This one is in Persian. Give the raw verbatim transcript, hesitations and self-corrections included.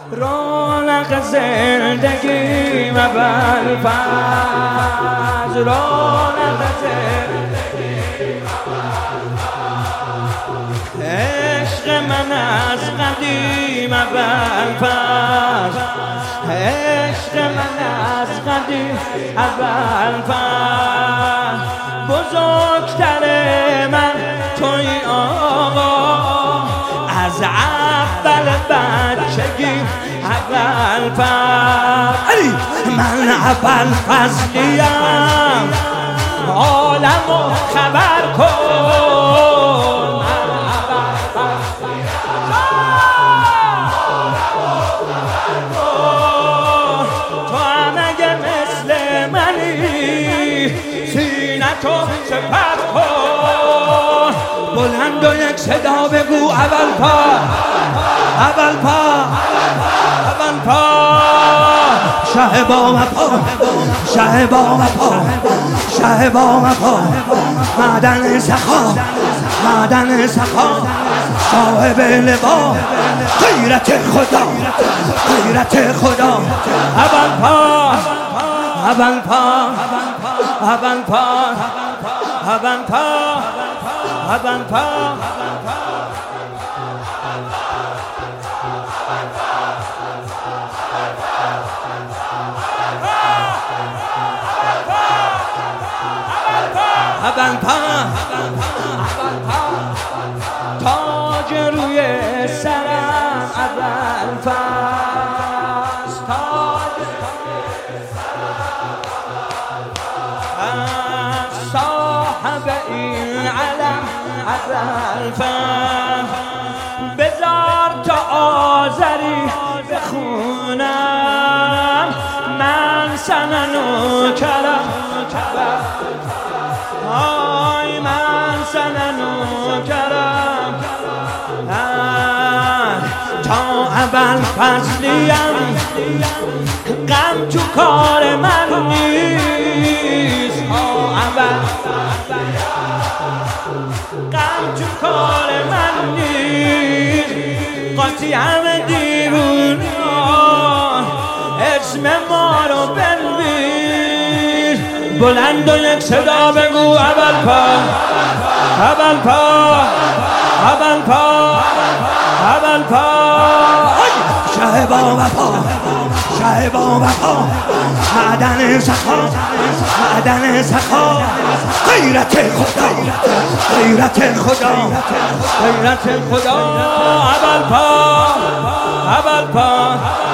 رونق زندگی و بلفز، رونق زندگی عشق من از قدیم و بلفز، عشق من از قدیم و بلفز. بزرگتر من توی آقا، از اول بچگی اول فصل من اول فصلیم، عالمو خبر کن. من اول فصلیم، تو هم اگه مثل منی سینه‌تو سپر کن. بلند و یک صدا بگو اول پا، اول پا، اول پا. شه با وفا، شه با وفا، شه با وفا. معدن سخا، معدن سخا. صاحب لوا، غیرت خدا، غیرت خدا. اول پا، اول پا، اول پا، اول پا، اول پا. اول پا، تاج روی سرم اول فصل، تاج صاحب این علم اول فصل. بذار تا آذری بخونم، من سننو کرم، آی من سننو کرم. تا اول فصلیم، غم تو کار من نیست. تا اول غم تو کار من نیست. قاطی همه دیوونان اسم ما رو بنویس. بلند و یک صدا بگو اول پا، اول پا، اول پا، اول پا. شه با وفا، شه با وفا. معدن سخا، معدن سخا. غیرت خدا، غیرت خدا، غیرت خدا. اول پا، اول پا.